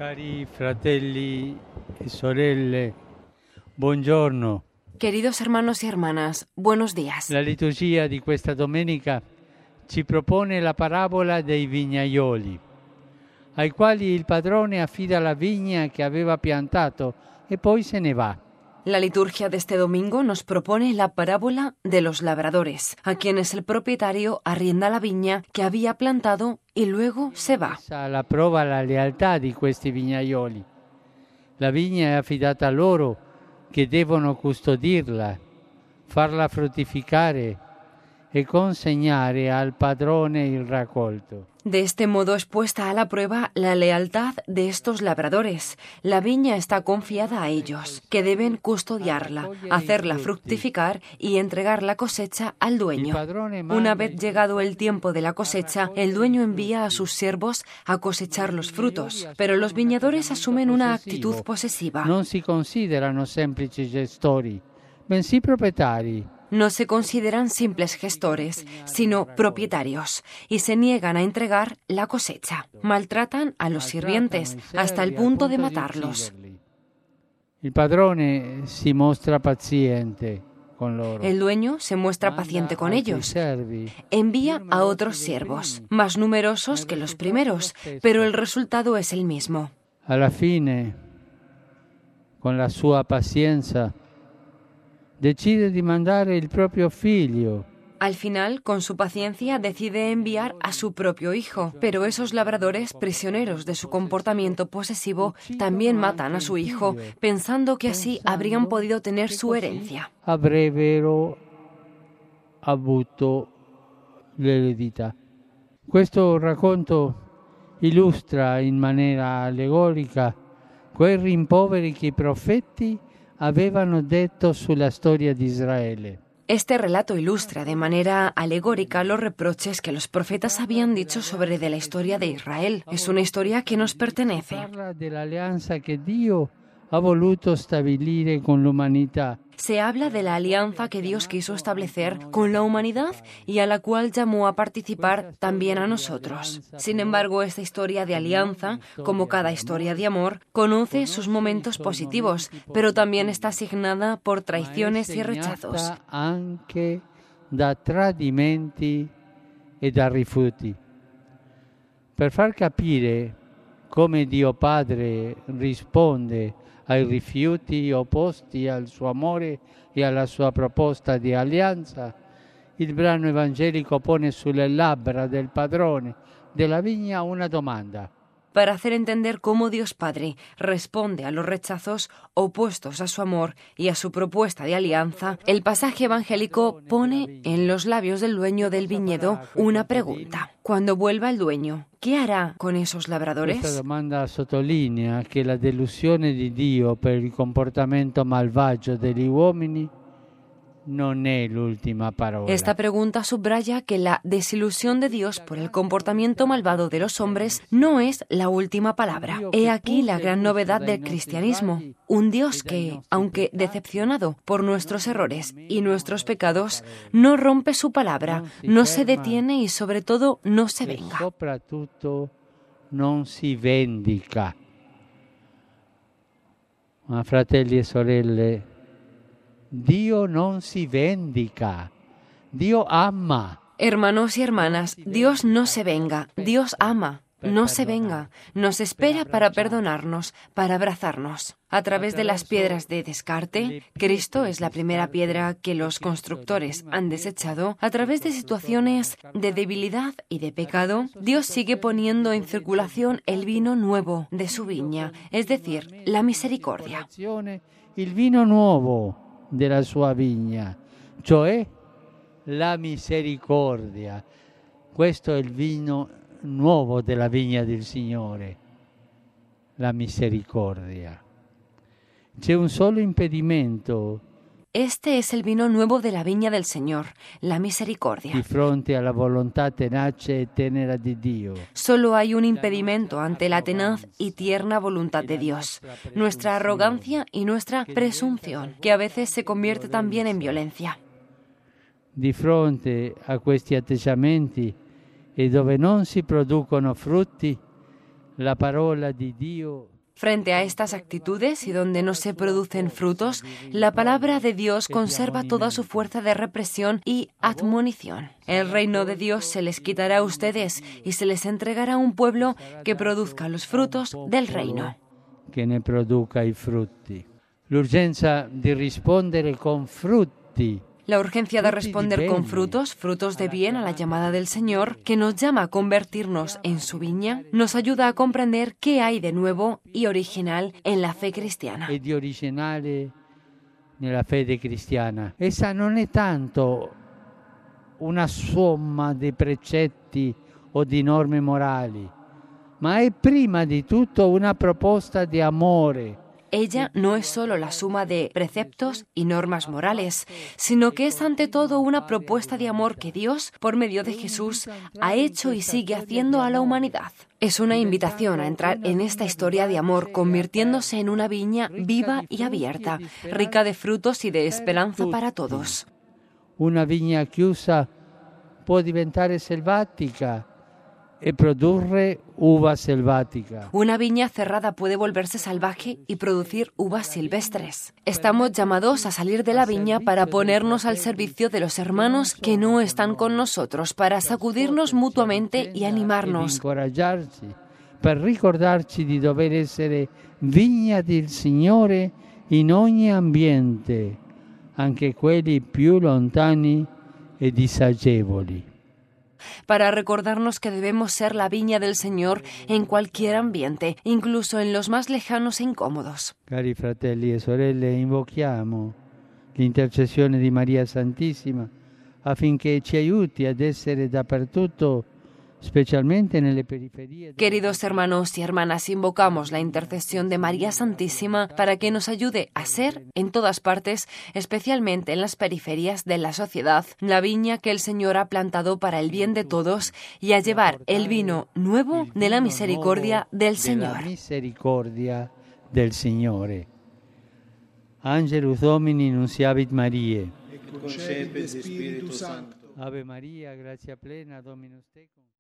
Cari fratelli e sorelle, buongiorno. Queridos hermanos y hermanas, buenos días. La liturgia di questa domenica ci propone la parabola dei vignaioli, ai quali il padrone affida la vigna che aveva piantato e poi se ne va. La liturgia de este domingo nos propone la parábola de los labradores, a quienes el propietario arrienda la viña que había plantado y luego se va. La prova la lealtà di questi vignaioli. La vigna è affidata a loro che devono custodirla, farla fruttificare e consegnare al padrone il raccolto. De este modo es puesta a la prueba la lealtad de estos labradores. La viña está confiada a ellos, que deben custodiarla, hacerla fructificar y entregar la cosecha al dueño. Una vez llegado el tiempo de la cosecha, el dueño envía a sus siervos a cosechar los frutos, pero los viñadores asumen una actitud posesiva. Non si considerano semplici gestori, bensì proprietari. No se consideran simples gestores, sino propietarios, y se niegan a entregar la cosecha. Maltratan a los sirvientes hasta el punto de matarlos. Il padrone si mostra paziente con loro. El dueño se muestra paciente con ellos. Envía a otros siervos, más numerosos que los primeros, pero el resultado es el mismo. Alla fine, con la sua pazienza, decide di mandare il proprio figlio. Al final, con su paciencia, decide enviar a su propio hijo, pero esos labradores, prisioneros de su comportamiento posesivo, también matan a su hijo, pensando que así habrían podido tener su herencia. Avrebbero avuto l'eredità. Questo racconto illustra in maniera allegorica quei rimproveri che i profeti avevano detto sulla storia di Israele. Este relato ilustra de manera alegórica los reproches que los profetas habían dicho sobre de la historia de Israel. Es una historia que nos pertenece. Parla dell'alleanza che Dio ha voluto stabilire con l'umanità. Se habla de la alianza que Dios quiso establecer con la humanidad y a la cual llamó a participar también a nosotros. Sin embargo, esta historia de alianza, como cada historia de amor, conoce sus momentos positivos, pero también está asignada por traiciones y rechazos. Anche da tradimenti e da rifiuti. Per far capire come Dio Padre risponde ai rifiuti opposti al suo amore e alla sua proposta di alleanza, il brano evangelico pone sulle labbra del padrone della vigna una domanda. Para hacer entender cómo Dios Padre responde a los rechazos opuestos a su amor y a su propuesta de alianza, el pasaje evangélico pone en los labios del dueño del viñedo una pregunta. Cuando vuelva el dueño, ¿qué hará con esos labradores? Questa domanda sottolinea che la delusione di Dio per il comportamento malvagio degli uomini non è l'ultima parola. Esta pregunta subraya que la desilusión de Dios por el comportamiento malvado de los hombres no es la última palabra. He aquí la gran novedad del cristianismo. Un Dios que, aunque decepcionado por nuestros errores y nuestros pecados, no rompe su palabra, no se detiene y sobre todo no se venga. Soprattutto non si vendica. Ma fratelli e sorelle, Dio non si vendica, Dio ama. Hermanos y hermanas, Dios no se venga, Dios ama, no se venga, nos espera para perdonarnos, para abrazarnos. A través de las piedras de descarte, Cristo es la primera piedra que los constructores han desechado. A través de situaciones de debilidad y de pecado, Dios sigue poniendo en circulación el vino nuevo de su viña, es decir, la misericordia. Il vino nuovo della sua vigna, cioè la misericordia. Questo è il vino nuovo della vigna del Signore, la misericordia. C'è un solo impedimento. Este es el vino nuevo de la viña del Señor, la misericordia. Di fronte alla volontà tenace e tenera di Dio. Solo hay un impedimento ante la tenaz y tierna voluntad de Dios, nuestra arrogancia y nuestra presunción, que a veces se convierte también en violencia. Di fronte a questi atteggiamenti e dove non si producono frutti, la parola di Dio. Frente a estas actitudes y donde no se producen frutos, la palabra de Dios conserva toda su fuerza de represión y admonición. El reino de Dios se les quitará a ustedes y se les entregará a un pueblo que produzca los frutos del reino. Que ne produca i frutti. L'urgenza di rispondere con frutti. La urgencia de responder con frutos, frutos de bien a la llamada del Señor, que nos llama a convertirnos en su viña, nos ayuda a comprender qué hay de nuevo y original en la fe cristiana. E di originale nella fede cristiana. Essa non è tanto una somma di precetti o di norme morali, ma è prima di tutto una proposta di amore. Ella no es solo la suma de preceptos y normas morales, sino que es ante todo una propuesta de amor que Dios, por medio de Jesús, ha hecho y sigue haciendo a la humanidad. Es una invitación a entrar en esta historia de amor, convirtiéndose en una viña viva y abierta, rica de frutos y de esperanza para todos. Una viña chiusa può diventare selvatica e produrre uva selvatica. Una viña cerrada puede volverse salvaje y producir uvas silvestres. Estamos llamados a salir de la viña para ponernos al servicio de los hermanos que no están con nosotros, para sacudirnos mutuamente y animarnos. Incoraggiarci, per ricordarci di dover essere vigna del Signore in ogni ambiente, anche quelli più lontani e disagevoli. Para recordarnos que debemos ser la viña del Señor en cualquier ambiente, incluso en los más lejanos e incómodos. Cari fratelli e sorelle, invochiamo l'intercessione di Maria Santissima affinché ci aiuti ad essere dappertutto, especialmente nelle periferie. Queridos hermanos y hermanas, invocamos la intercesión de María Santísima para que nos ayude a ser en todas partes, especialmente en las periferias de la sociedad, la viña que el Señor ha plantado para el bien de todos y a llevar el vino nuevo de la misericordia del Señor. La misericordia del Signore. Angelus Domini nunciavit Mariae. Et concepit Spiritus Sancto. Ave Maria, gratia plena, Dominus tecum.